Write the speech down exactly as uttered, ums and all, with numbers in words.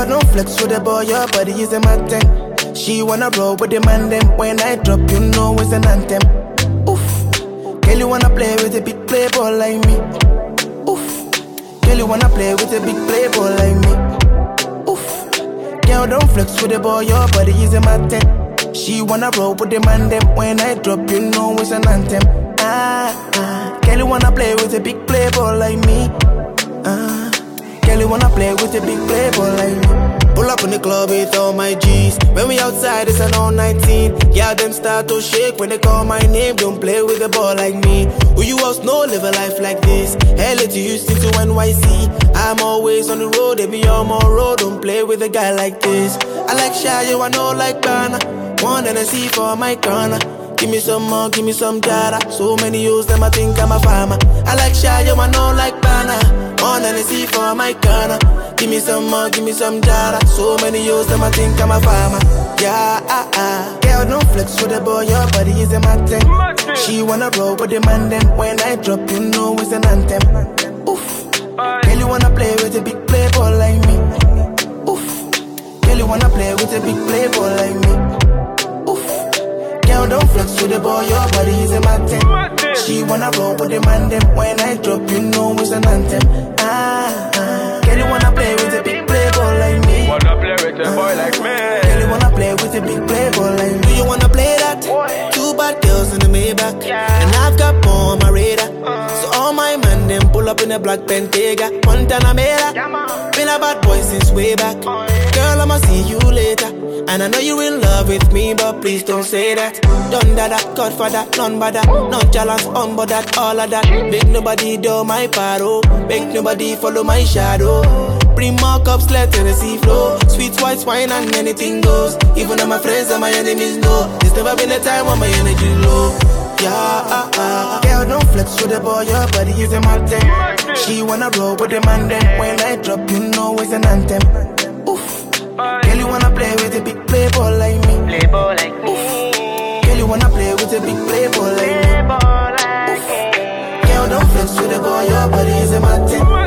Girl, don't flex with the boy, your body is a matten. She wanna roll with the man, them. When I drop, you know it's an anthem. Oof. Girl, you wanna play with a big playboy like me. Oof. Girl, you wanna play with a big playboy like me. Oof. Girl, don't flex with the boy, your body is a matten. She wanna roll with the man, them. When I drop, you know it's an anthem. Ah, ah. Girl, you wanna play with a big playboy like me. Ah. Girl, you wanna play with a big playboy like me. Pull up in the club with all my G's. When we outside, it's an all nineteen. Yeah, them start to shake when they call my name. Don't play with a ball like me. Who you else know live a life like this? L A to Houston to N Y C. I'm always on the road, they be on my road. Don't play with a guy like this. I like Shy, you I know like Bana. One and I see for my corner. Give me some more, give me some data. So many use them, I think I'm a farmer. I like Shy, you I know like Bana. One and I see for my corner. Give me some more, give me some data. So many use them, I think I'm a farmer. Yeah, ah, ah. Girl, don't flex with the boy, your body is a matten. She wanna roll with the man, then when I drop, you know it's an anthem. Oof. Girl, you wanna play with a big playboy like me. Oof. Girl, you wanna play with a big playboy like me. Oof. Girl, don't flex with the boy, your body is a matten. She wanna roll with the man, then when I drop, you know it's an anthem. Ah, ah. Girl, you wanna play with a big playboy like me. Wanna play with a boy like me. Girl, you wanna play with a big playboy like me. Do you wanna play that? Boy. Two bad girls in the Maybach, Yeah. and I've got more on my radar. So all my man them pull up in a black Bentayga, Montana Mera. Yeah, man. Been a bad boy since way back. Girl, I'ma see you later. And I know you in love with me, but please don't say that. Done that, Godfather, none but that. Not jealous, on but that, all of that. Make nobody do my paro. Make nobody follow my shadow. Bring more cups, let Tennessee flow. Sweet white wine and anything goes. Even though my friends and my enemies know. There's never been a time when my energy low. Yeah, ah, ah. Girl, don't flex with the boy, your body is a matten. She wanna roll with the man, then when I drop, you know it's an anthem. Oof. Girl, you wanna play with a big playboy like me. Playboy like me. Oof. Girl, you wanna play with a big playboy like me. Playboy like me. Girl, don't flex with the boy, your body is a matten.